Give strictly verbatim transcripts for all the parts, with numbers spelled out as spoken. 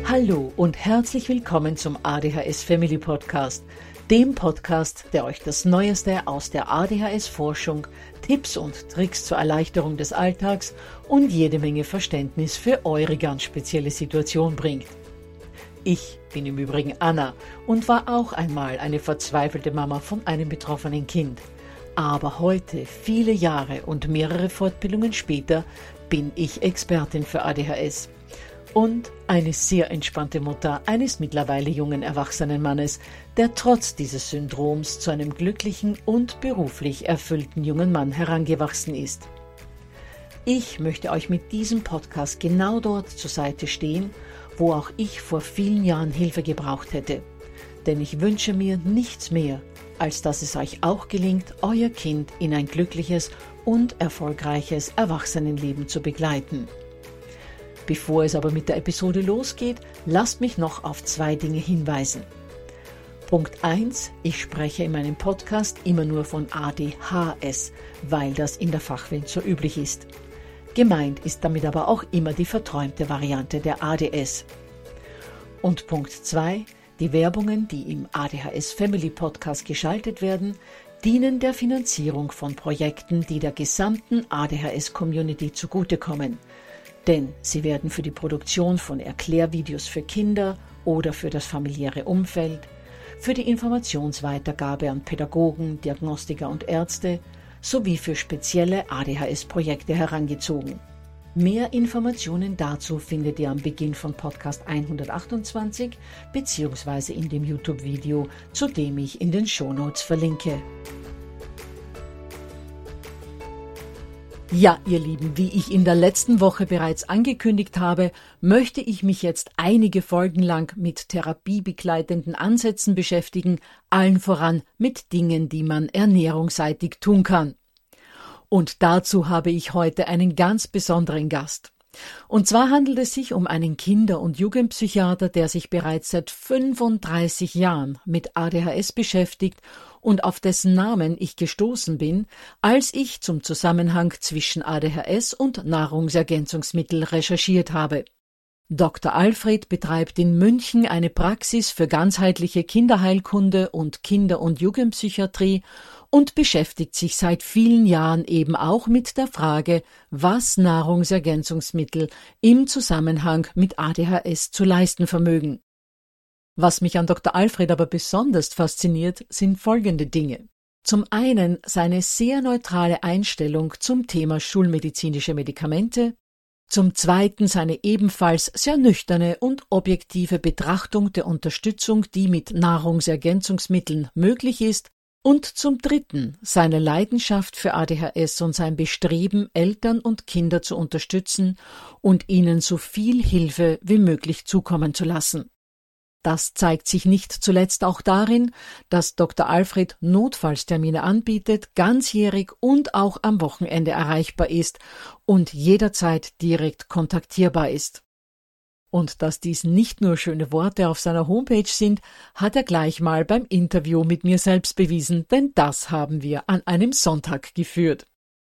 Hallo und herzlich willkommen zum A D H S Family Podcast, dem Podcast, der euch das Neueste aus der A D H S-Forschung, Tipps und Tricks zur Erleichterung des Alltags und jede Menge Verständnis für eure ganz spezielle Situation bringt. Ich bin im Übrigen Anna und war auch einmal eine verzweifelte Mama von einem betroffenen Kind. Aber heute, viele Jahre und mehrere Fortbildungen später, bin ich Expertin für A D H S. Und eine sehr entspannte Mutter eines mittlerweile jungen erwachsenen Mannes, der trotz dieses Syndroms zu einem glücklichen und beruflich erfüllten jungen Mann herangewachsen ist. Ich möchte euch mit diesem Podcast genau dort zur Seite stehen, wo auch ich vor vielen Jahren Hilfe gebraucht hätte. Denn ich wünsche mir nichts mehr, als dass es euch auch gelingt, euer Kind in ein glückliches und erfolgreiches Erwachsenenleben zu begleiten. Bevor es aber mit der Episode losgeht, lasst mich noch auf zwei Dinge hinweisen. Punkt eins. Ich spreche in meinem Podcast immer nur von A D H S, weil das in der Fachwelt so üblich ist. Gemeint ist damit aber auch immer die verträumte Variante der A D S. Und Punkt zwei. Die Werbungen, die im A D H S Family Podcast geschaltet werden, dienen der Finanzierung von Projekten, die der gesamten A D H S-Community zugutekommen. Denn sie werden für die Produktion von Erklärvideos für Kinder oder für das familiäre Umfeld, für die Informationsweitergabe an Pädagogen, Diagnostiker und Ärzte sowie für spezielle A D H S-Projekte herangezogen. Mehr Informationen dazu findet ihr am Beginn von Podcast hundertachtundzwanzig bzw. in dem YouTube-Video, zu dem ich in den Shownotes verlinke. Ja, ihr Lieben, wie ich in der letzten Woche bereits angekündigt habe, möchte ich mich jetzt einige Folgen lang mit therapiebegleitenden Ansätzen beschäftigen, allen voran mit Dingen, die man ernährungsseitig tun kann. Und dazu habe ich heute einen ganz besonderen Gast. Und zwar handelt es sich um einen Kinder- und Jugendpsychiater, der sich bereits seit fünfunddreißig Jahren mit A D H S beschäftigt und auf dessen Namen ich gestoßen bin, als ich zum Zusammenhang zwischen A D H S und Nahrungsergänzungsmittel recherchiert habe. Doktor Alfred betreibt in München eine Praxis für ganzheitliche Kinderheilkunde und Kinder- und Jugendpsychiatrie und beschäftigt sich seit vielen Jahren eben auch mit der Frage, was Nahrungsergänzungsmittel im Zusammenhang mit A D H S zu leisten vermögen. Was mich an Doktor Alfred aber besonders fasziniert, sind folgende Dinge. Zum einen seine sehr neutrale Einstellung zum Thema schulmedizinische Medikamente, zum zweiten seine ebenfalls sehr nüchterne und objektive Betrachtung der Unterstützung, die mit Nahrungsergänzungsmitteln möglich ist, und zum dritten seine Leidenschaft für A D H S und sein Bestreben, Eltern und Kinder zu unterstützen und ihnen so viel Hilfe wie möglich zukommen zu lassen. Das zeigt sich nicht zuletzt auch darin, dass Doktor Alfred Notfallstermine anbietet, ganzjährig und auch am Wochenende erreichbar ist und jederzeit direkt kontaktierbar ist. Und dass dies nicht nur schöne Worte auf seiner Homepage sind, hat er gleich mal beim Interview mit mir selbst bewiesen, denn das haben wir an einem Sonntag geführt.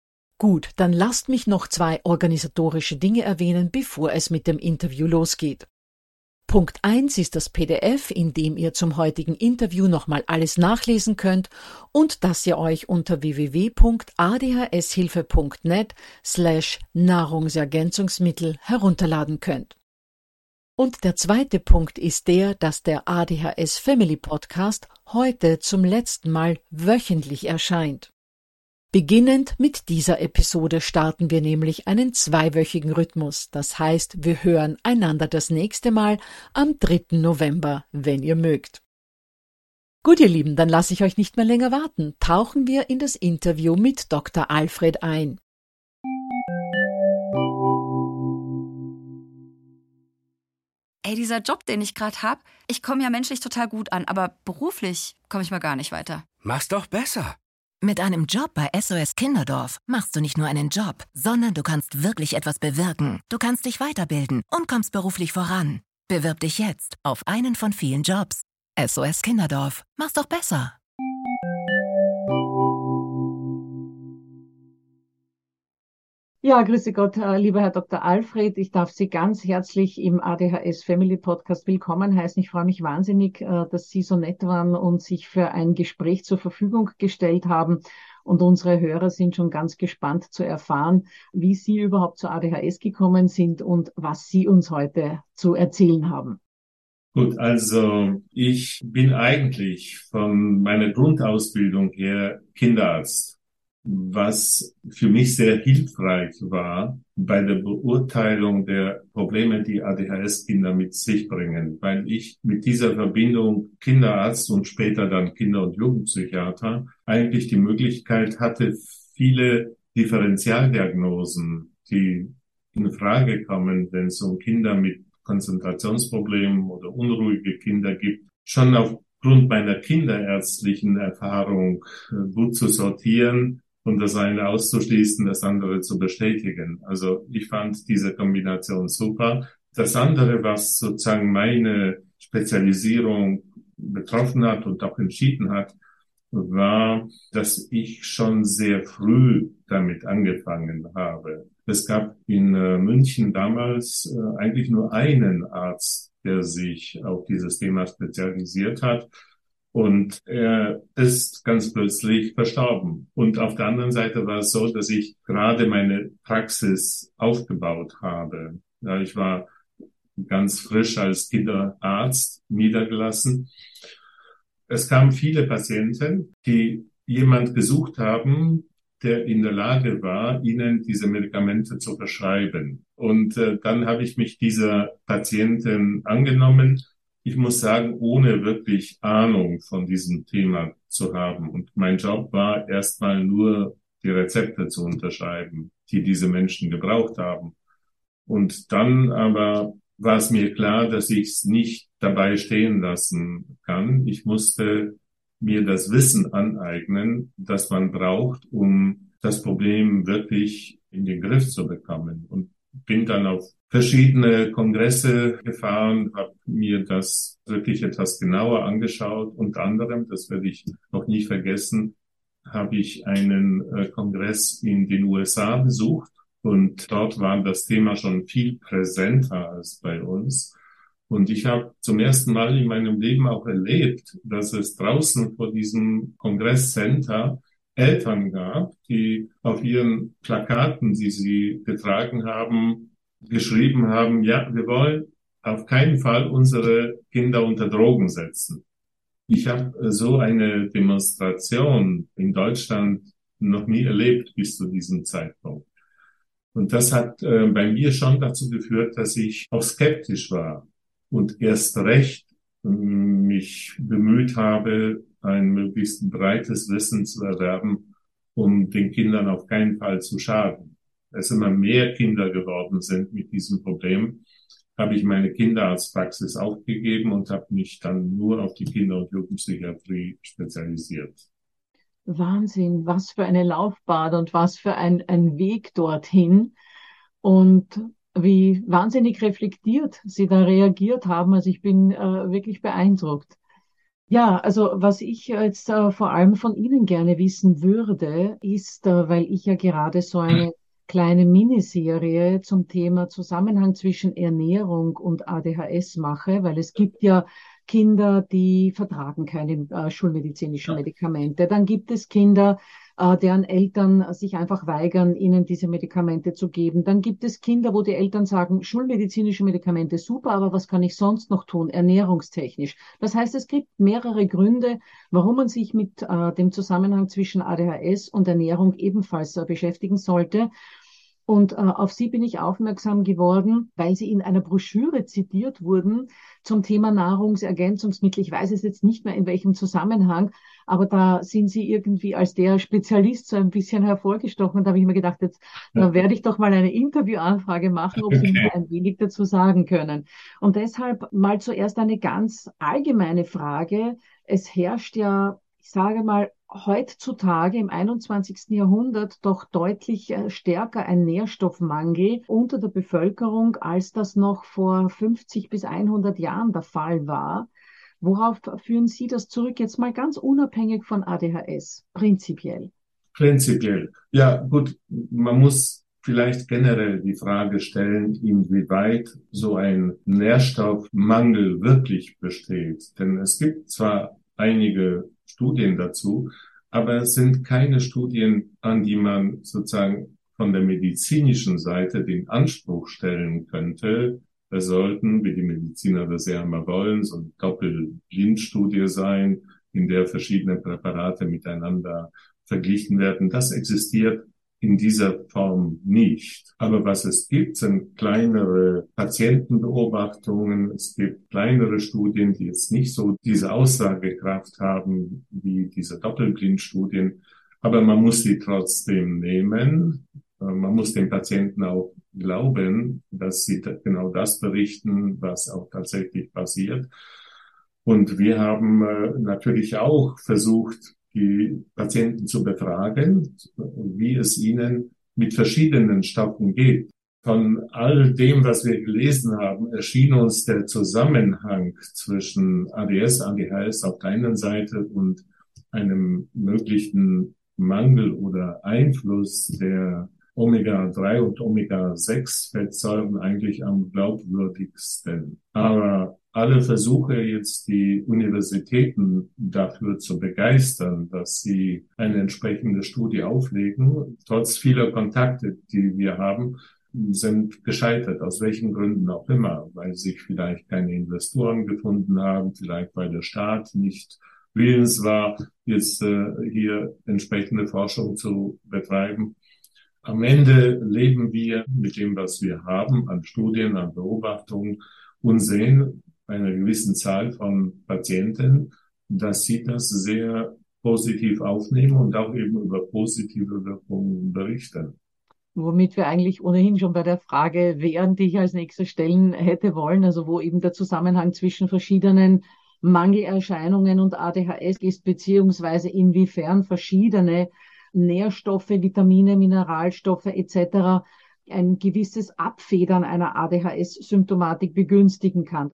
Gut, dann lasst mich noch zwei organisatorische Dinge erwähnen, bevor es mit dem Interview losgeht. Punkt eins ist das P D F, in dem ihr zum heutigen Interview nochmal alles nachlesen könnt und das ihr euch unter w w w punkt a d h s hilfe punkt net slash Nahrungsergänzungsmittel herunterladen könnt. Und der zweite Punkt ist der, dass der A D H S Family Podcast heute zum letzten Mal wöchentlich erscheint. Beginnend mit dieser Episode starten wir nämlich einen zweiwöchigen Rhythmus. Das heißt, wir hören einander das nächste Mal am dritten November, wenn ihr mögt. Gut, ihr Lieben, dann lasse ich euch nicht mehr länger warten. Tauchen wir in das Interview mit Doktor Alfred ein. Ey, dieser Job, den ich gerade habe, ich komme ja menschlich total gut an, aber beruflich komme ich mal gar nicht weiter. Mach's doch besser. Mit einem Job bei S O S Kinderdorf machst du nicht nur einen Job, sondern du kannst wirklich etwas bewirken. Du kannst dich weiterbilden und kommst beruflich voran. Bewirb dich jetzt auf einen von vielen Jobs. S O S Kinderdorf. Mach's doch besser. Ja, grüße Gott, äh, lieber Herr Doktor Alfred. Ich darf Sie ganz herzlich im A D H S Family Podcast willkommen heißen. Ich freue mich wahnsinnig, äh, dass Sie so nett waren und sich für ein Gespräch zur Verfügung gestellt haben. Und unsere Hörer sind schon ganz gespannt zu erfahren, wie Sie überhaupt zu A D H S gekommen sind und was Sie uns heute zu erzählen haben. Gut, also ich bin eigentlich von meiner Grundausbildung her Kinderarzt, was für mich sehr hilfreich war bei der Beurteilung der Probleme, die A D H S-Kinder mit sich bringen, weil ich mit dieser Verbindung Kinderarzt und später dann Kinder- und Jugendpsychiater eigentlich die Möglichkeit hatte, viele Differentialdiagnosen, die in Frage kommen, wenn es um Kinder mit Konzentrationsproblemen oder unruhige Kinder gibt, schon aufgrund meiner kinderärztlichen Erfahrung gut zu sortieren und das eine auszuschließen, das andere zu bestätigen. Also ich fand diese Kombination super. Das andere, was sozusagen meine Spezialisierung betroffen hat und auch entschieden hat, war, dass ich schon sehr früh damit angefangen habe. Es gab in äh, München damals äh, eigentlich nur einen Arzt, der sich auf dieses Thema spezialisiert hat. Und er ist ganz plötzlich verstorben. Und auf der anderen Seite war es so, dass ich gerade meine Praxis aufgebaut habe. Ja, ich war ganz frisch als Kinderarzt niedergelassen. Es kamen viele Patienten, die jemand gesucht haben, der in der Lage war, ihnen diese Medikamente zu verschreiben. Und äh, dann habe ich mich dieser Patienten angenommen. Ich muss sagen, ohne wirklich Ahnung von diesem Thema zu haben. Und mein Job war erstmal nur, die Rezepte zu unterschreiben, die diese Menschen gebraucht haben. Und dann aber war es mir klar, dass ich es nicht dabei stehen lassen kann. Ich musste mir das Wissen aneignen, das man braucht, um das Problem wirklich in den Griff zu bekommen. Und bin dann auf verschiedene Kongresse gefahren, habe mir das wirklich etwas genauer angeschaut. Unter anderem, das werde ich noch nie vergessen, habe ich einen äh, Kongress in den U S A besucht. Und dort war das Thema schon viel präsenter als bei uns. Und ich habe zum ersten Mal in meinem Leben auch erlebt, dass es draußen vor diesem Kongresscenter Eltern gab, die auf ihren Plakaten, die sie getragen haben, geschrieben haben, ja, wir wollen auf keinen Fall unsere Kinder unter Drogen setzen. Ich habe so eine Demonstration in Deutschland noch nie erlebt bis zu diesem Zeitpunkt. Und das hat äh, bei mir schon dazu geführt, dass ich auch skeptisch war und erst recht äh, mich bemüht habe, ein möglichst breites Wissen zu erwerben, um den Kindern auf keinen Fall zu schaden. Als immer mehr Kinder geworden sind mit diesem Problem, habe ich meine Kinderarztpraxis aufgegeben und habe mich dann nur auf die Kinder- und Jugendpsychiatrie spezialisiert. Wahnsinn, was für eine Laufbahn und was für ein, ein Weg dorthin und wie wahnsinnig reflektiert Sie da reagiert haben. Also ich bin äh, wirklich beeindruckt. Ja, also was ich jetzt äh, vor allem von Ihnen gerne wissen würde, ist, äh, weil ich ja gerade so eine kleine Miniserie zum Thema Zusammenhang zwischen Ernährung und A D H S mache, weil es gibt ja Kinder, die vertragen keine äh, schulmedizinischen Medikamente. Dann gibt es Kinder, äh, deren Eltern sich einfach weigern, ihnen diese Medikamente zu geben. Dann gibt es Kinder, wo die Eltern sagen, schulmedizinische Medikamente super, aber was kann ich sonst noch tun, ernährungstechnisch? Das heißt, es gibt mehrere Gründe, warum man sich mit äh, dem Zusammenhang zwischen A D H S und Ernährung ebenfalls äh, beschäftigen sollte. Und äh, auf Sie bin ich aufmerksam geworden, weil Sie in einer Broschüre zitiert wurden zum Thema Nahrungsergänzungsmittel. Ich weiß es jetzt nicht mehr in welchem Zusammenhang, aber da sind Sie irgendwie als der Spezialist so ein bisschen hervorgestochen. Und da habe ich mir gedacht, jetzt da werde ich doch mal eine Interviewanfrage machen, ob Sie mir ein wenig dazu sagen können. Und deshalb mal zuerst eine ganz allgemeine Frage. Es herrscht ja, ich sage mal, heutzutage im einundzwanzigsten Jahrhundert doch deutlich stärker ein Nährstoffmangel unter der Bevölkerung, als das noch vor fünfzig bis hundert Jahren der Fall war. Worauf führen Sie das zurück? Jetzt mal ganz unabhängig von A D H S, prinzipiell. Prinzipiell. Ja, gut, man muss vielleicht generell die Frage stellen, inwieweit so ein Nährstoffmangel wirklich besteht. Denn es gibt zwar einige Studien dazu, aber es sind keine Studien, an die man sozusagen von der medizinischen Seite den Anspruch stellen könnte, es sollten, wie die Mediziner das ja immer wollen, so eine Doppelblindstudie sein, in der verschiedene Präparate miteinander verglichen werden. Das existiert in dieser Form nicht. Aber was es gibt, sind kleinere Patientenbeobachtungen. Es gibt kleinere Studien, die jetzt nicht so diese Aussagekraft haben wie diese Doppelblindstudien. Aber man muss sie trotzdem nehmen. Man muss den Patienten auch glauben, dass sie genau das berichten, was auch tatsächlich passiert. Und wir haben äh, natürlich auch versucht, die Patienten zu befragen, wie es ihnen mit verschiedenen Stoffen geht. Von all dem, was wir gelesen haben, erschien uns der Zusammenhang zwischen A D S, A D H S auf der einen Seite und einem möglichen Mangel oder Einfluss der Omega drei und Omega sechs Fettsäuren eigentlich am glaubwürdigsten. Aber alle Versuche, jetzt die Universitäten dafür zu begeistern, dass sie eine entsprechende Studie auflegen, trotz vieler Kontakte, die wir haben, sind gescheitert, aus welchen Gründen auch immer, weil sich vielleicht keine Investoren gefunden haben, vielleicht weil der Staat nicht willens war, jetzt äh, hier entsprechende Forschung zu betreiben. Am Ende leben wir mit dem, was wir haben, an Studien, an Beobachtungen und sehen einer gewissen Zahl von Patienten, dass sie das sehr positiv aufnehmen und auch eben über positive Wirkungen berichten. Womit wir eigentlich ohnehin schon bei der Frage wären, die ich als nächstes stellen hätte wollen, also wo eben der Zusammenhang zwischen verschiedenen Mangelerscheinungen und A D H S ist, beziehungsweise inwiefern verschiedene Nährstoffe, Vitamine, Mineralstoffe et cetera ein gewisses Abfedern einer A D H S-Symptomatik begünstigen kann.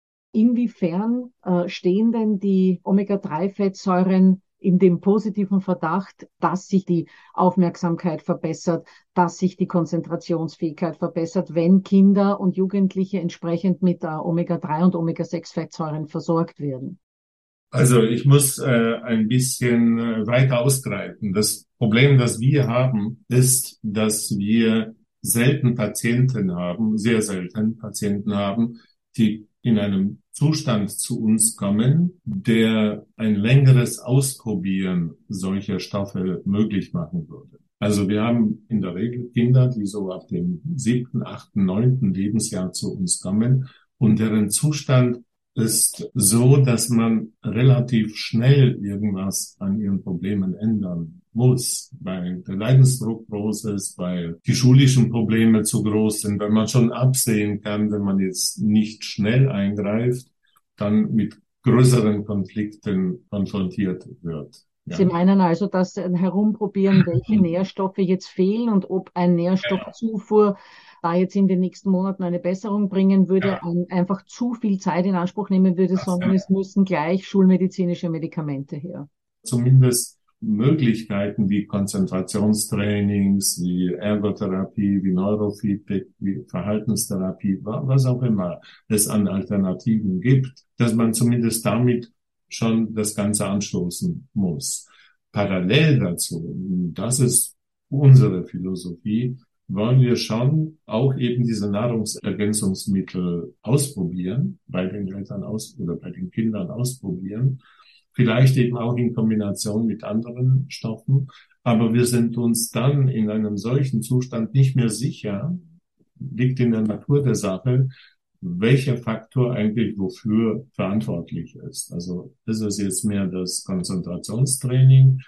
Inwiefern äh, stehen denn die Omega drei Fettsäuren in dem positiven Verdacht, dass sich die Aufmerksamkeit verbessert, dass sich die Konzentrationsfähigkeit verbessert, wenn Kinder und Jugendliche entsprechend mit äh, Omega drei und Omega sechs Fettsäuren versorgt werden? Also ich muss äh, ein bisschen äh, weiter ausgreifen. Das Problem, das wir haben, ist, dass wir selten Patienten haben, sehr selten Patienten haben, die in einem Zustand zu uns kommen, der ein längeres Ausprobieren solcher Stoffe möglich machen würde. Also wir haben in der Regel Kinder, die so ab dem siebten, achten, neunten Lebensjahr zu uns kommen und deren Zustand ist so, dass man relativ schnell irgendwas an ihren Problemen ändern muss, weil der Leidensdruck groß ist, weil die schulischen Probleme zu groß sind, weil man schon absehen kann, wenn man jetzt nicht schnell eingreift, dann mit größeren Konflikten konfrontiert wird. Ja. Sie meinen also, dass ein Herumprobieren, welche Nährstoffe jetzt fehlen und ob ein Nährstoffzufuhr da jetzt in den nächsten Monaten eine Besserung bringen würde, ja. ein, einfach zu viel Zeit in Anspruch nehmen würde, das sondern ja. es müssen gleich schulmedizinische Medikamente her. Zumindest Möglichkeiten wie Konzentrationstrainings, wie Ergotherapie, wie Neurofeedback, wie Verhaltenstherapie, was auch immer es an Alternativen gibt, dass man zumindest damit schon das Ganze anstoßen muss. Parallel dazu, das ist unsere Philosophie, wollen wir schon auch eben diese Nahrungsergänzungsmittel ausprobieren, bei den Eltern aus oder bei den Kindern ausprobieren, vielleicht eben auch in Kombination mit anderen Stoffen. Aber wir sind uns dann in einem solchen Zustand nicht mehr sicher, liegt in der Natur der Sache, welcher Faktor eigentlich wofür verantwortlich ist. Also ist es jetzt mehr das Konzentrationstraining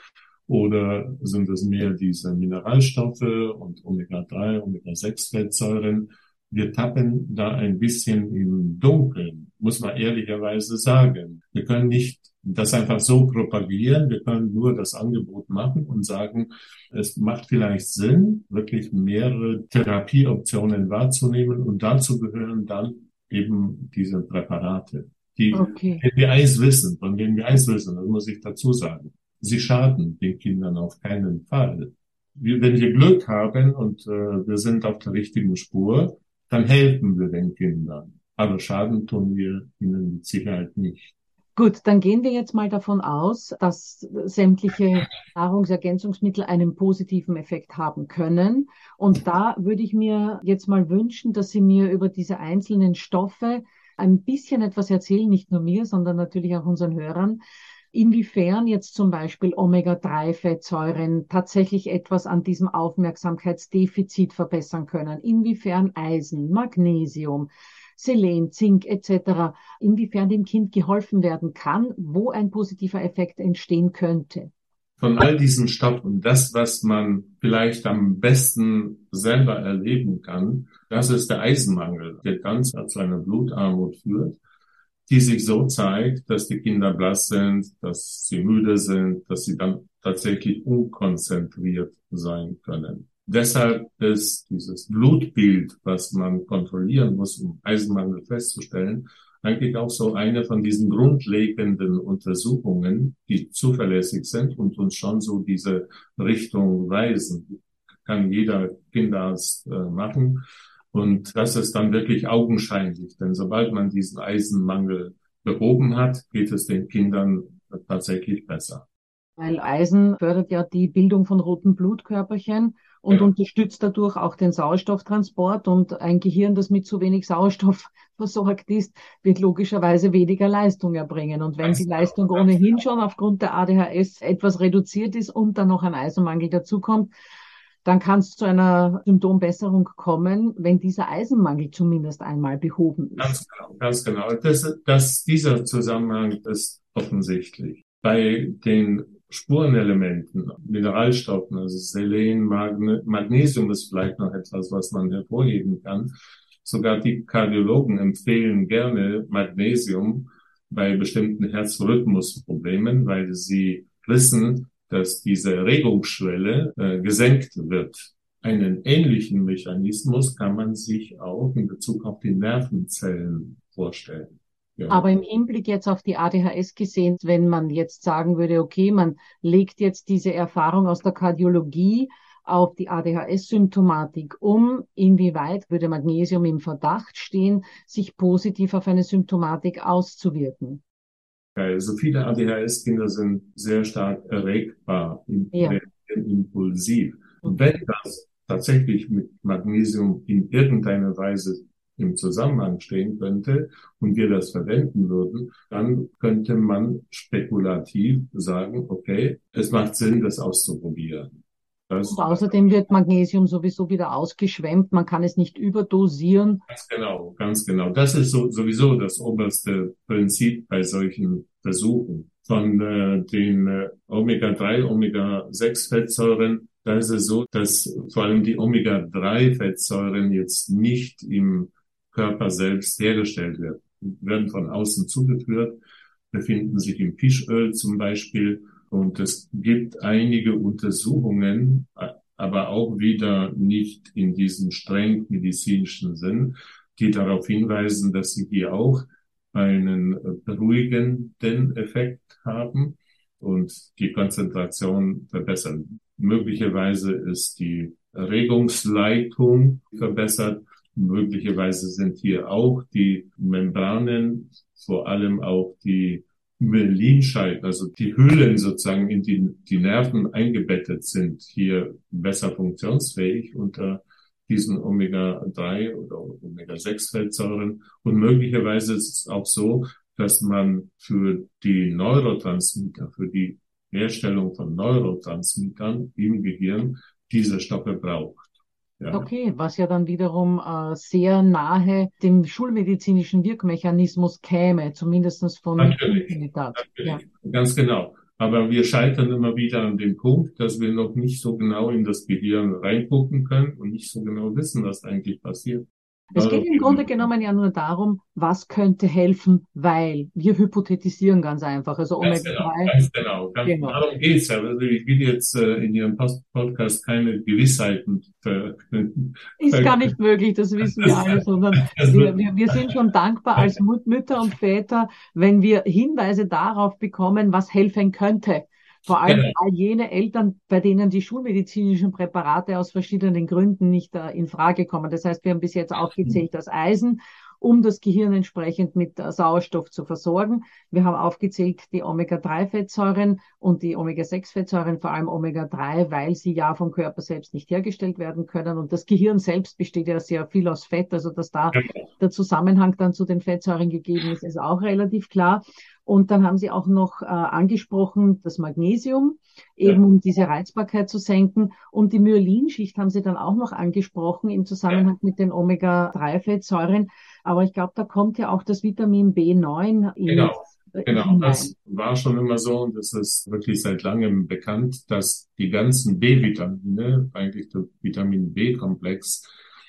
oder sind es mehr diese Mineralstoffe und Omega drei, Omega sechs Fettsäuren? Wir tappen da ein bisschen im Dunkeln, muss man ehrlicherweise sagen. Wir können nicht das einfach so propagieren, wir können nur das Angebot machen und sagen, es macht vielleicht Sinn, wirklich mehrere Therapieoptionen wahrzunehmen und dazu gehören dann eben diese Präparate, die, okay. die wir eins wissen, von denen wir eins wissen, das muss ich dazu sagen. Sie schaden den Kindern auf keinen Fall. wir, wenn wir Glück haben und äh, wir sind auf der richtigen Spur, dann helfen wir den Kindern. Aber Schaden tun wir ihnen mit Sicherheit nicht. Gut, dann gehen wir jetzt mal davon aus, dass sämtliche Nahrungsergänzungsmittel einen positiven Effekt haben können. Und da würde ich mir jetzt mal wünschen, dass Sie mir über diese einzelnen Stoffe ein bisschen etwas erzählen, nicht nur mir, sondern natürlich auch unseren Hörern, inwiefern jetzt zum Beispiel Omega drei Fettsäuren tatsächlich etwas an diesem Aufmerksamkeitsdefizit verbessern können, inwiefern Eisen, Magnesium, Selen, Zink et cetera, inwiefern dem Kind geholfen werden kann, wo ein positiver Effekt entstehen könnte. Von all diesen Stoffen, das, was man vielleicht am besten selber erleben kann, das ist der Eisenmangel, der ganz zu einer Blutarmut führt, die sich so zeigt, dass die Kinder blass sind, dass sie müde sind, dass sie dann tatsächlich unkonzentriert sein können. Deshalb ist dieses Blutbild, was man kontrollieren muss, um Eisenmangel festzustellen, eigentlich auch so eine von diesen grundlegenden Untersuchungen, die zuverlässig sind und uns schon so diese Richtung weisen. Kann jeder Kinderarzt äh, machen. Und das ist dann wirklich augenscheinlich, denn sobald man diesen Eisenmangel behoben hat, geht es den Kindern tatsächlich besser. Weil Eisen fördert ja die Bildung von roten Blutkörperchen und ja. unterstützt dadurch auch den Sauerstofftransport. Und ein Gehirn, das mit zu wenig Sauerstoff versorgt ist, wird logischerweise weniger Leistung erbringen. Und wenn die Leistung ohnehin schon aufgrund der A D H S etwas reduziert ist und dann noch ein Eisenmangel dazukommt, dann kann es zu einer Symptombesserung kommen, wenn dieser Eisenmangel zumindest einmal behoben ist. Ganz genau, ganz genau. Das, das, dieser Zusammenhang ist offensichtlich. Bei den Spurenelementen, Mineralstoffen, also Selen, Magne, Magnesium ist vielleicht noch etwas, was man hervorheben kann. Sogar die Kardiologen empfehlen gerne Magnesium bei bestimmten Herzrhythmusproblemen, weil sie wissen, dass diese Erregungsschwelle äh, gesenkt wird. Einen ähnlichen Mechanismus kann man sich auch in Bezug auf die Nervenzellen vorstellen. Ja. Aber im Hinblick jetzt auf die A D H S gesehen, wenn man jetzt sagen würde, okay, man legt jetzt diese Erfahrung aus der Kardiologie auf die A D H S-Symptomatik um, inwieweit würde Magnesium im Verdacht stehen, sich positiv auf eine Symptomatik auszuwirken? Also viele A D H S-Kinder sind sehr stark erregbar, ja. impulsiv. Und wenn das tatsächlich mit Magnesium in irgendeiner Weise im Zusammenhang stehen könnte und wir das verwenden würden, dann könnte man spekulativ sagen, okay, es macht Sinn, das auszuprobieren. Das und außerdem wird Magnesium sowieso wieder ausgeschwemmt, man kann es nicht überdosieren. Ganz genau, ganz genau. Das ist so, sowieso das oberste Prinzip bei solchen Versuchen. Von äh, den äh, Omega drei, Omega sechs Fettsäuren, da ist es so, dass vor allem die Omega drei Fettsäuren jetzt nicht im Körper selbst hergestellt werden, werden von außen zugeführt, befinden sich im Fischöl zum Beispiel. Und es gibt einige Untersuchungen, aber auch wieder nicht in diesem streng medizinischen Sinn, die darauf hinweisen, dass sie hier auch einen beruhigenden Effekt haben und die Konzentration verbessern. Möglicherweise ist die Erregungsleitung verbessert. Möglicherweise sind hier auch die Membranen, vor allem auch die Myelinscheiden, also die Hüllen sozusagen, in die die Nerven eingebettet sind, hier besser funktionsfähig unter diesen Omega drei oder Omega sechs Fettsäuren. Und möglicherweise ist es auch so, dass man für die Neurotransmitter, für die Herstellung von Neurotransmittern im Gehirn diese Stoffe braucht. Ja. Okay, was ja dann wiederum äh, sehr nahe dem schulmedizinischen Wirkmechanismus käme, zumindest von Natürlich, natürlich. Ja. Ganz genau. Aber wir scheitern immer wieder an dem Punkt, dass wir noch nicht so genau in das Gehirn reingucken können und nicht so genau wissen, was eigentlich passiert. Es geht im Grunde genommen ja nur darum, was könnte helfen, weil wir hypothetisieren ganz einfach. Also Omega drei. Ganz genau, ganz genau. Darum geht's ja. Also ich will jetzt äh, in Ihrem Podcast keine Gewissheiten verkünden. Ist gar nicht möglich, das wissen wir alle, sondern wir, wir, wir sind schon dankbar als Mütter und Väter, wenn wir Hinweise darauf bekommen, was helfen könnte. Vor allem Genau. all jene Eltern, bei denen die schulmedizinischen Präparate aus verschiedenen Gründen nicht äh, in Frage kommen. Das heißt, wir haben bis jetzt aufgezählt das Eisen, um das Gehirn entsprechend mit äh, Sauerstoff zu versorgen. Wir haben aufgezählt die Omega drei Fettsäuren und die Omega sechs Fettsäuren, vor allem Omega drei, weil sie ja vom Körper selbst nicht hergestellt werden können. Und das Gehirn selbst besteht ja sehr viel aus Fett, also dass da der Zusammenhang dann zu den Fettsäuren gegeben ist, ist auch relativ klar. Und dann haben Sie auch noch äh, angesprochen das Magnesium, eben Ja. um diese Reizbarkeit zu senken. Und die Myelinschicht haben Sie dann auch noch angesprochen im Zusammenhang mit den Omega drei Fettsäuren. Aber ich glaube, da kommt ja auch das Vitamin B neun in, Genau. äh, Genau, hinein. das war schon immer so und es ist wirklich seit langem bekannt, dass die ganzen B-Vitamine, eigentlich der Vitamin B-Komplex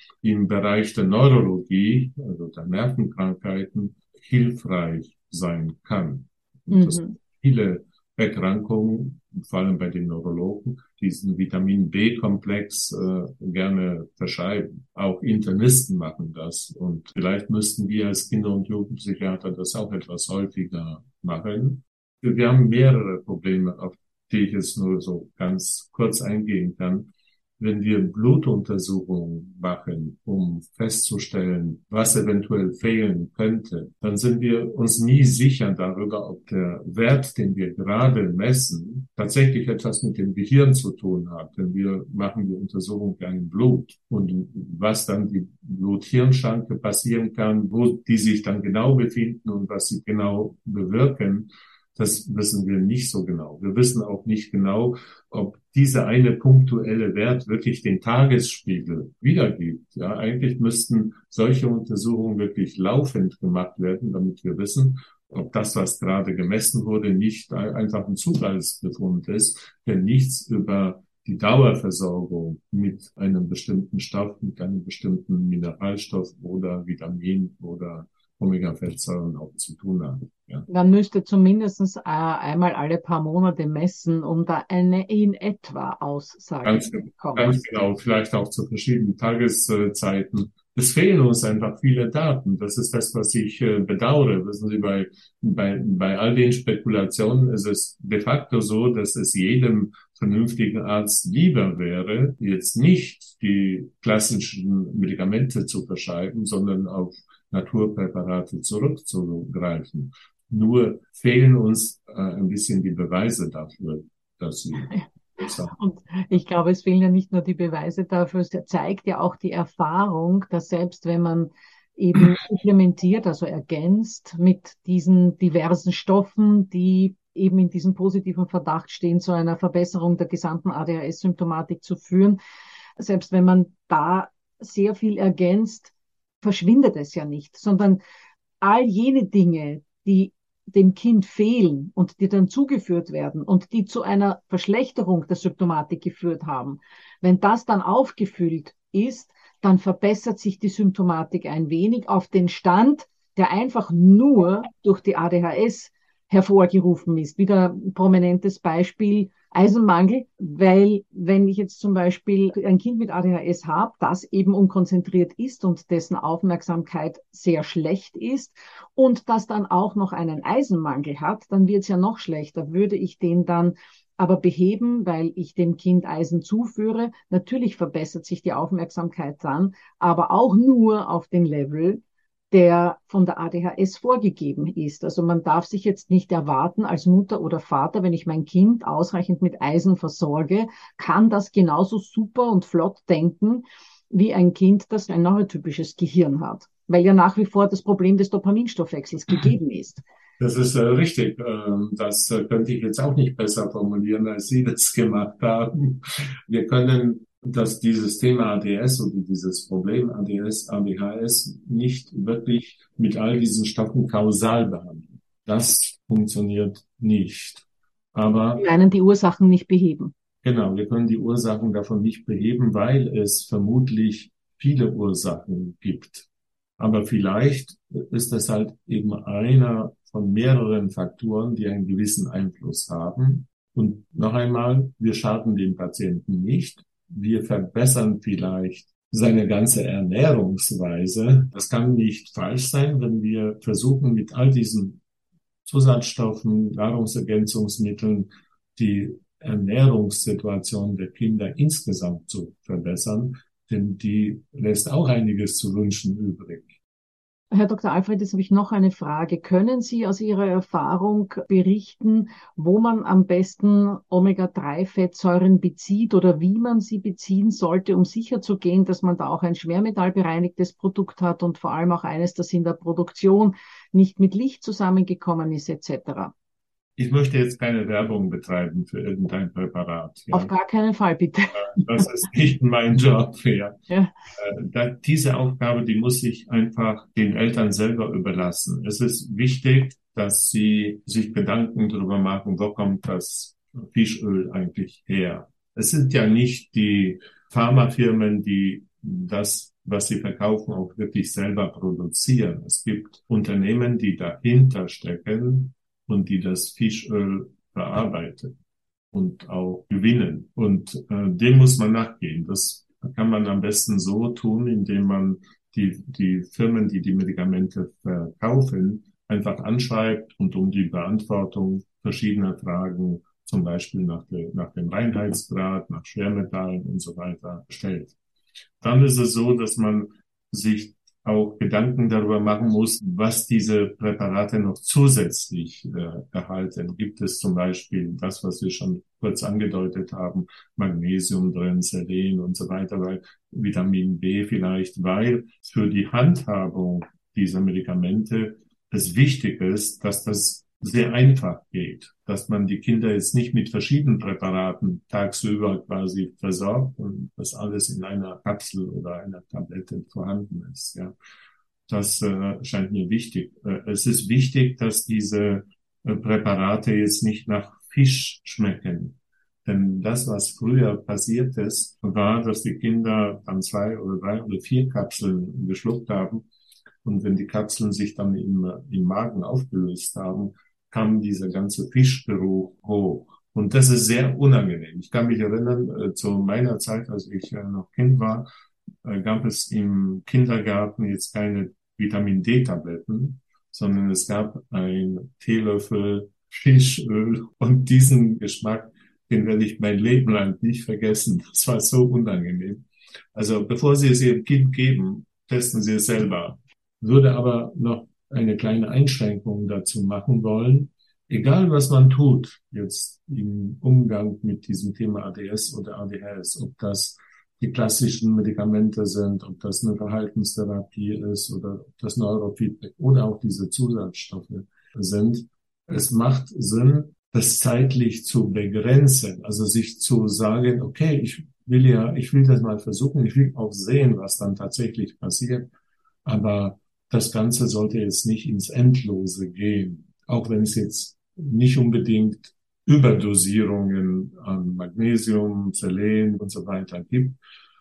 im Bereich der Neurologie, also der Nervenkrankheiten, hilfreich sein kann. Und dass Mhm. viele Erkrankungen, vor allem bei den Neurologen, diesen Vitamin B-Komplex äh, gerne verschreiben. Auch Internisten machen das. Und vielleicht müssten wir als Kinder- und Jugendpsychiater das auch etwas häufiger machen. Wir haben mehrere Probleme, auf die ich jetzt nur so ganz kurz eingehen kann. Wenn wir Blutuntersuchungen machen, um festzustellen, was eventuell fehlen könnte, dann sind wir uns nie sicher darüber, ob der Wert, den wir gerade messen, tatsächlich etwas mit dem Gehirn zu tun hat. Denn wir machen die Untersuchung ja im Blut. Und was dann die Blut-Hirn-Schranke passieren kann, wo die sich dann genau befinden und was sie genau bewirken, das wissen wir nicht so genau. Wir wissen auch nicht genau, ob dieser eine punktuelle Wert wirklich den Tagesspiegel wiedergibt. Ja, eigentlich müssten solche Untersuchungen wirklich laufend gemacht werden, damit wir wissen, ob das, was gerade gemessen wurde, nicht einfach ein Zufallsbefund ist, der nichts über die Dauerversorgung mit einem bestimmten Stoff, mit einem bestimmten Mineralstoff oder Vitamin oder Omega-Fettsäuren auch zu tun haben. Ja. Man müsste zumindest äh, einmal alle paar Monate messen, um da eine in etwa Aussage Ganz, zu bekommen. ganz genau, vielleicht auch zu verschiedenen Tageszeiten. Es fehlen uns einfach viele Daten. Das ist das, was ich äh, bedauere. Wissen Sie, bei, bei, bei all den Spekulationen ist es de facto so, dass es jedem vernünftigen Arzt lieber wäre, jetzt nicht die klassischen Medikamente zu verschreiben, sondern auf Naturpräparate zurückzugreifen. Nur fehlen uns äh, ein bisschen die Beweise dafür, dass sie das haben. Und ich glaube, es fehlen ja nicht nur die Beweise dafür, es zeigt ja auch die Erfahrung, dass selbst wenn man eben implementiert, also ergänzt mit diesen diversen Stoffen, die eben in diesem positiven Verdacht stehen, zu einer Verbesserung der gesamten A D H S-Symptomatik zu führen, selbst wenn man da sehr viel ergänzt, verschwindet es ja nicht, sondern all jene Dinge, die dem Kind fehlen und die dann zugeführt werden und die zu einer Verschlechterung der Symptomatik geführt haben, wenn das dann aufgefüllt ist, dann verbessert sich die Symptomatik ein wenig auf den Stand, der einfach nur durch die A D H S hervorgerufen ist. Wieder ein prominentes Beispiel Eisenmangel, weil wenn ich jetzt zum Beispiel ein Kind mit A D H S habe, das eben unkonzentriert ist und dessen Aufmerksamkeit sehr schlecht ist und das dann auch noch einen Eisenmangel hat, dann wird es ja noch schlechter. Würde ich den dann aber beheben, weil ich dem Kind Eisen zuführe, natürlich verbessert sich die Aufmerksamkeit dann, aber auch nur auf den Level, der von der A D H S vorgegeben ist. Also man darf sich jetzt nicht erwarten, als Mutter oder Vater, wenn ich mein Kind ausreichend mit Eisen versorge, kann das genauso super und flott denken, wie ein Kind, das ein neurotypisches Gehirn hat. Weil ja nach wie vor das Problem des Dopaminstoffwechsels gegeben ist. Das ist äh, richtig. Ähm, das äh, könnte ich jetzt auch nicht besser formulieren, als Sie das gemacht haben. Wir können dass dieses Thema A D S oder dieses Problem A D S, A D H S nicht wirklich mit all diesen Stoffen kausal behandeln. Das funktioniert nicht. Aber Wir meinen die Ursachen nicht beheben. Genau, wir können die Ursachen davon nicht beheben, weil es vermutlich viele Ursachen gibt. Aber vielleicht ist das halt eben einer von mehreren Faktoren, die einen gewissen Einfluss haben. Und noch einmal, wir schaden dem Patienten nicht. Wir verbessern vielleicht seine ganze Ernährungsweise. Das kann nicht falsch sein, wenn wir versuchen, mit all diesen Zusatzstoffen, Nahrungsergänzungsmitteln, die Ernährungssituation der Kinder insgesamt zu verbessern, denn die lässt auch einiges zu wünschen übrig. Herr Doktor Alfred, jetzt habe ich noch eine Frage. Können Sie aus Ihrer Erfahrung berichten, wo man am besten Omega drei Fettsäuren bezieht oder wie man sie beziehen sollte, um sicherzugehen, dass man da auch ein schwermetallbereinigtes Produkt hat und vor allem auch eines, das in der Produktion nicht mit Licht zusammengekommen ist, et cetera? Ich möchte jetzt keine Werbung betreiben für irgendein Präparat. Ja. Auf gar keinen Fall, bitte. Das ist nicht mein Job. Ja. Ja. Da, diese Aufgabe, die muss ich einfach den Eltern selber überlassen. Es ist wichtig, dass sie sich Gedanken darüber machen, wo kommt das Fischöl eigentlich her. Es sind ja nicht die Pharmafirmen, die das, was sie verkaufen, auch wirklich selber produzieren. Es gibt Unternehmen, die dahinter stecken und die das Fischöl verarbeiten und auch gewinnen. Und äh, dem muss man nachgehen. Das kann man am besten so tun, indem man die, die Firmen, die die Medikamente verkaufen, einfach anschreibt und um die Beantwortung verschiedener Fragen, zum Beispiel nach, der, nach dem Reinheitsgrad, nach Schwermetallen und so weiter, stellt. Dann ist es so, dass man sich auch Gedanken darüber machen muss, was diese Präparate noch zusätzlich äh, erhalten. Gibt es zum Beispiel das, was wir schon kurz angedeutet haben, Magnesium drin, Selen und so weiter, weil Vitamin B vielleicht, weil für die Handhabung dieser Medikamente es wichtig ist, dass das sehr einfach geht, dass man die Kinder jetzt nicht mit verschiedenen Präparaten tagsüber quasi versorgt und das alles in einer Kapsel oder einer Tablette vorhanden ist. Ja, das äh, scheint mir wichtig. Äh, es ist wichtig, dass diese äh, Präparate jetzt nicht nach Fisch schmecken. Denn das, was früher passiert ist, war, dass die Kinder dann zwei oder drei oder vier Kapseln geschluckt haben. Und wenn die Kapseln sich dann im, im Magen aufgelöst haben, kam dieser ganze Fischgeruch hoch. Und das ist sehr unangenehm. Ich kann mich erinnern, äh, zu meiner Zeit, als ich äh, noch Kind war, äh, gab es im Kindergarten jetzt keine Vitamin-D-Tabletten, sondern es gab einen Teelöffel Fischöl und diesen Geschmack, den werde ich mein Leben lang nicht vergessen. Das war so unangenehm. Also bevor Sie es Ihrem Kind geben, testen Sie es selber. Würde aber noch eine kleine Einschränkung dazu machen wollen. Egal, was man tut, jetzt im Umgang mit diesem Thema A D S oder A D H S, ob das die klassischen Medikamente sind, ob das eine Verhaltenstherapie ist oder ob das Neurofeedback oder auch diese Zusatzstoffe sind, es macht Sinn, das zeitlich zu begrenzen, also sich zu sagen, okay, ich will ja, ich will das mal versuchen, ich will auch sehen, was dann tatsächlich passiert, aber das Ganze sollte jetzt nicht ins Endlose gehen, auch wenn es jetzt nicht unbedingt Überdosierungen an Magnesium, Selen und so weiter gibt.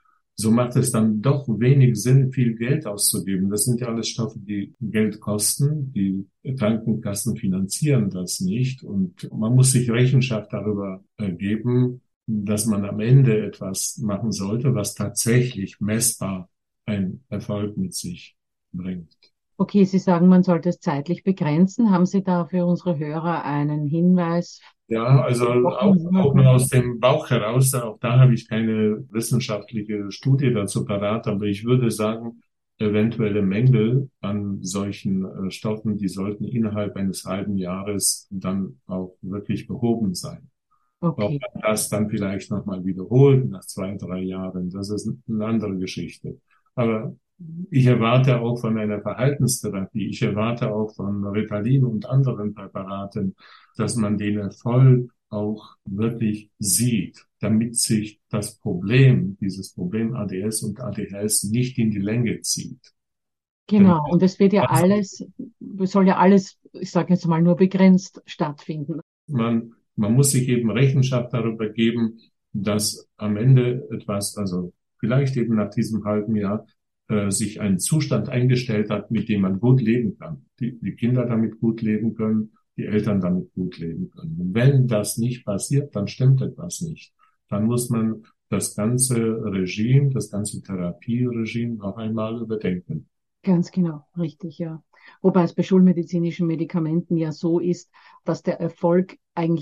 So macht es dann doch wenig Sinn, viel Geld auszugeben. Das sind ja alles Stoffe, die Geld kosten. Die Krankenkassen finanzieren das nicht. Und man muss sich Rechenschaft darüber geben, dass man am Ende etwas machen sollte, was tatsächlich messbar einen Erfolg mit sich bringt. Okay, Sie sagen, man sollte es zeitlich begrenzen. Haben Sie da für unsere Hörer einen Hinweis? Ja, also auch, auch nur aus dem Bauch heraus, auch da habe ich keine wissenschaftliche Studie dazu parat, aber ich würde sagen, eventuelle Mängel an solchen äh, Stoffen, die sollten innerhalb eines halben Jahres dann auch wirklich behoben sein. Okay. Ob man das dann vielleicht nochmal wiederholt nach zwei, drei Jahren, das ist eine andere Geschichte. Aber ich erwarte auch von einer Verhaltenstherapie, ich erwarte auch von Ritalin und anderen Präparaten, dass man den Erfolg auch wirklich sieht, damit sich das Problem, dieses Problem A D S und A D H S nicht in die Länge zieht. Genau, und es wird ja alles, soll ja alles, ich sage jetzt mal, nur begrenzt stattfinden. Man, man muss sich eben Rechenschaft darüber geben, dass am Ende etwas, also vielleicht eben nach diesem halben Jahr, sich ein Zustand eingestellt hat, mit dem man gut leben kann. Die, die Kinder damit gut leben können, die Eltern damit gut leben können. Und wenn das nicht passiert, dann stimmt etwas nicht. Dann muss man das ganze Regime, das ganze Therapieregime noch einmal überdenken. Ganz genau, richtig, ja. Wobei es bei schulmedizinischen Medikamenten ja so ist, dass der Erfolg eigentlich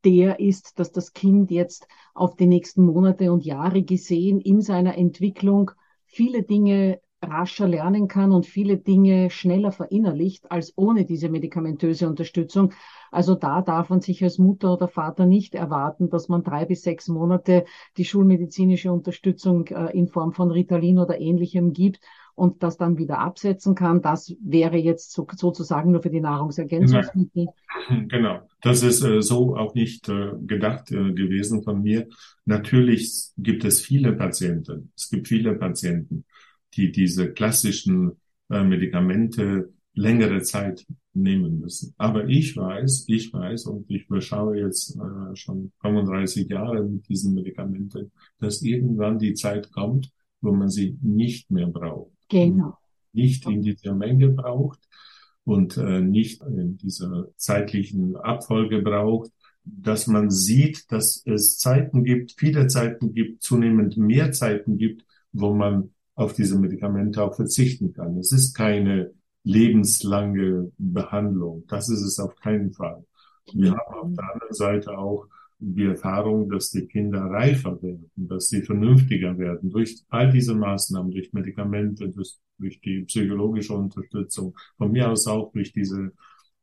der ist, dass das Kind jetzt auf die nächsten Monate und Jahre gesehen in seiner Entwicklung viele Dinge rascher lernen kann und viele Dinge schneller verinnerlicht als ohne diese medikamentöse Unterstützung. Also da darf man sich als Mutter oder Vater nicht erwarten, dass man drei bis sechs Monate die schulmedizinische Unterstützung äh, in Form von Ritalin oder Ähnlichem gibt und das dann wieder absetzen kann. Das wäre jetzt so, sozusagen nur für die Nahrungsergänzungsmittel. Genau, das ist äh, so auch nicht äh, gedacht äh, gewesen von mir. Natürlich gibt es viele Patienten, es gibt viele Patienten, die diese klassischen äh, Medikamente längere Zeit nehmen müssen. Aber ich weiß, ich weiß, und ich beschaue jetzt äh, schon fünfunddreißig Jahre mit diesen Medikamenten, dass irgendwann die Zeit kommt, wo man sie nicht mehr braucht. Genau. Nicht in dieser Menge braucht und äh, nicht in dieser zeitlichen Abfolge braucht, dass man sieht, dass es Zeiten gibt, viele Zeiten gibt, zunehmend mehr Zeiten gibt, wo man auf diese Medikamente auch verzichten kann. Es ist keine lebenslange Behandlung. Das ist es auf keinen Fall. Wir haben auf der anderen Seite auch die Erfahrung, dass die Kinder reifer werden, dass sie vernünftiger werden durch all diese Maßnahmen, durch Medikamente, durch, durch die psychologische Unterstützung, von mir aus auch durch diese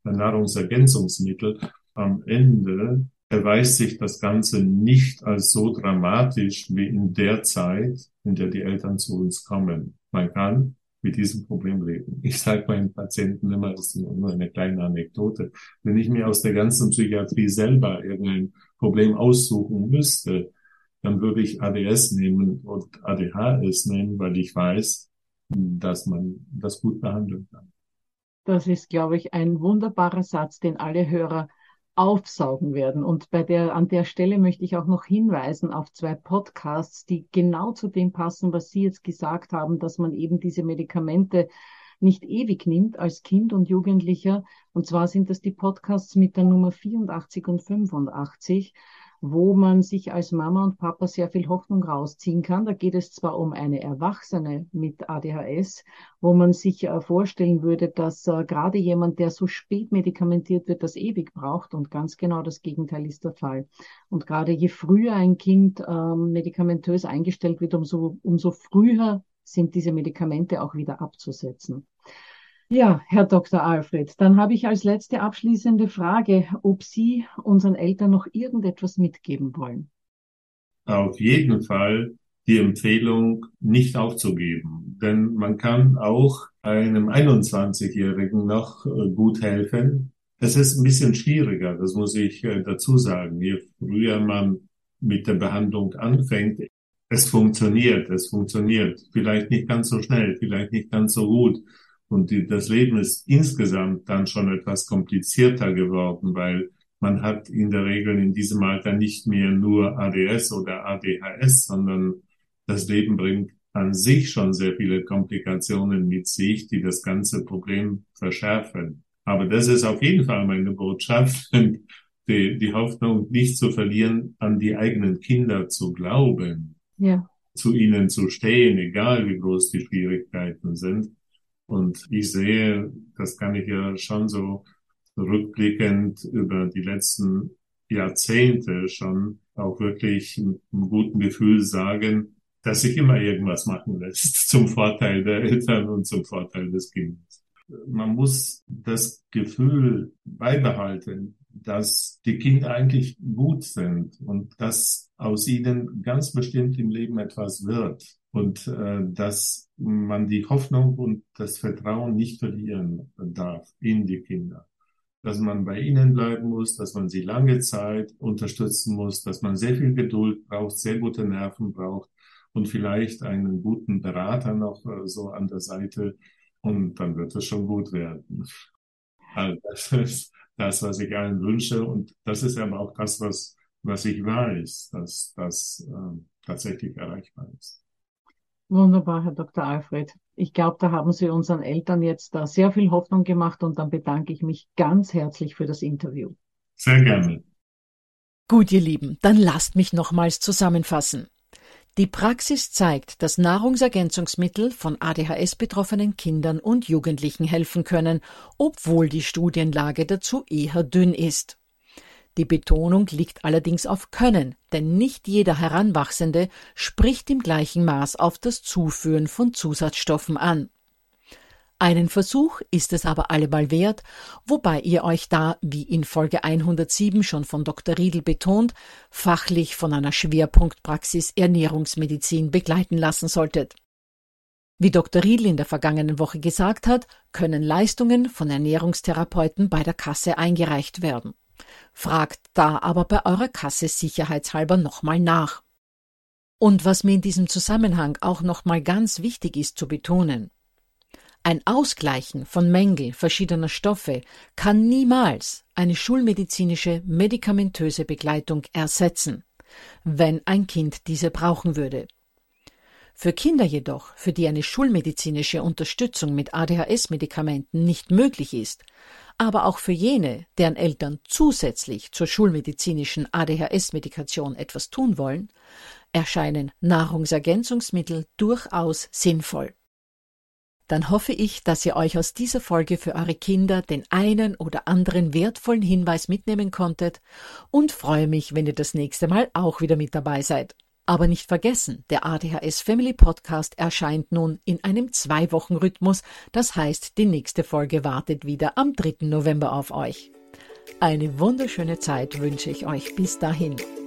Nahrungsergänzungsmittel. Am Ende erweist sich das Ganze nicht als so dramatisch wie in der Zeit, in der die Eltern zu uns kommen. Man kann mit diesem Problem leben. Ich sage meinen Patienten immer, das ist nur eine kleine Anekdote, wenn ich mir aus der ganzen Psychiatrie selber irgendein Problem aussuchen müsste, dann würde ich A D S nehmen und A D H S nehmen, weil ich weiß, dass man das gut behandeln kann. Das ist, glaube ich, ein wunderbarer Satz, den alle Hörer aufsaugen werden. Und bei der, an der Stelle möchte ich auch noch hinweisen auf zwei Podcasts, die genau zu dem passen, was Sie jetzt gesagt haben, dass man eben diese Medikamente nicht ewig nimmt als Kind und Jugendlicher. Und zwar sind das die Podcasts mit der Nummer vierundachtzig und fünfundachtzig, wo man sich als Mama und Papa sehr viel Hoffnung rausziehen kann. Da geht es zwar um eine Erwachsene mit A D H S, wo man sich äh, vorstellen würde, dass äh, gerade jemand, der so spät medikamentiert wird, das ewig braucht, und ganz genau das Gegenteil ist der Fall. Und gerade je früher ein Kind äh, medikamentös eingestellt wird, umso, umso früher sind diese Medikamente auch wieder abzusetzen. Ja, Herr Doktor Alfred, dann habe ich als letzte abschließende Frage, ob Sie unseren Eltern noch irgendetwas mitgeben wollen. Auf jeden Fall die Empfehlung, nicht aufzugeben. Denn man kann auch einem einundzwanzigjährigen noch gut helfen. Es ist ein bisschen schwieriger, das muss ich dazu sagen. Je früher man mit der Behandlung anfängt, es funktioniert, es funktioniert. Vielleicht nicht ganz so schnell, vielleicht nicht ganz so gut. Und die, das Leben ist insgesamt dann schon etwas komplizierter geworden, weil man hat in der Regel in diesem Alter nicht mehr nur A D S oder A D H S, sondern das Leben bringt an sich schon sehr viele Komplikationen mit sich, die das ganze Problem verschärfen. Aber das ist auf jeden Fall meine Botschaft, die, die Hoffnung nicht zu verlieren, an die eigenen Kinder zu glauben, ja, zu ihnen zu stehen, egal wie groß die Schwierigkeiten sind. Und ich sehe, das kann ich ja schon so rückblickend über die letzten Jahrzehnte schon auch wirklich mit einem guten Gefühl sagen, dass sich immer irgendwas machen lässt zum Vorteil der Eltern und zum Vorteil des Kindes. Man muss das Gefühl beibehalten, dass die Kinder eigentlich gut sind und dass aus ihnen ganz bestimmt im Leben etwas wird. Und äh, dass man die Hoffnung und das Vertrauen nicht verlieren darf in die Kinder. Dass man bei ihnen bleiben muss, dass man sie lange Zeit unterstützen muss, dass man sehr viel Geduld braucht, sehr gute Nerven braucht und vielleicht einen guten Berater noch äh, so an der Seite. Und dann wird es schon gut werden. Also das ist das, was ich allen wünsche. Und das ist aber auch das, was, was ich weiß, dass das äh, tatsächlich erreichbar ist. Wunderbar, Herr Doktor Alfred. Ich glaube, da haben Sie unseren Eltern jetzt da sehr viel Hoffnung gemacht und dann bedanke ich mich ganz herzlich für das Interview. Sehr gerne. Gut, ihr Lieben, dann lasst mich nochmals zusammenfassen. Die Praxis zeigt, dass Nahrungsergänzungsmittel von A D H S-betroffenen Kindern und Jugendlichen helfen können, obwohl die Studienlage dazu eher dünn ist. Die Betonung liegt allerdings auf können, denn nicht jeder Heranwachsende spricht im gleichen Maß auf das Zuführen von Zusatzstoffen an. Einen Versuch ist es aber allemal wert, wobei ihr euch da, wie in Folge hundertsieben schon von Doktor Riedl betont, fachlich von einer Schwerpunktpraxis Ernährungsmedizin begleiten lassen solltet. Wie Doktor Riedl in der vergangenen Woche gesagt hat, können Leistungen von Ernährungstherapeuten bei der Kasse eingereicht werden. Fragt da aber bei eurer Kasse sicherheitshalber nochmal nach. Und was mir in diesem Zusammenhang auch nochmal ganz wichtig ist zu betonen: Ein Ausgleichen von Mängeln verschiedener Stoffe kann niemals eine schulmedizinische medikamentöse Begleitung ersetzen, wenn ein Kind diese brauchen würde. Für Kinder jedoch, für die eine schulmedizinische Unterstützung mit A D H S-Medikamenten nicht möglich ist, aber auch für jene, deren Eltern zusätzlich zur schulmedizinischen A D H S-Medikation etwas tun wollen, erscheinen Nahrungsergänzungsmittel durchaus sinnvoll. Dann hoffe ich, dass ihr euch aus dieser Folge für eure Kinder den einen oder anderen wertvollen Hinweis mitnehmen konntet und freue mich, wenn ihr das nächste Mal auch wieder mit dabei seid. Aber nicht vergessen, der A D H S Family Podcast erscheint nun in einem Zwei-Wochen-Rhythmus, das heißt, die nächste Folge wartet wieder am dritten November auf euch. Eine wunderschöne Zeit wünsche ich euch bis dahin.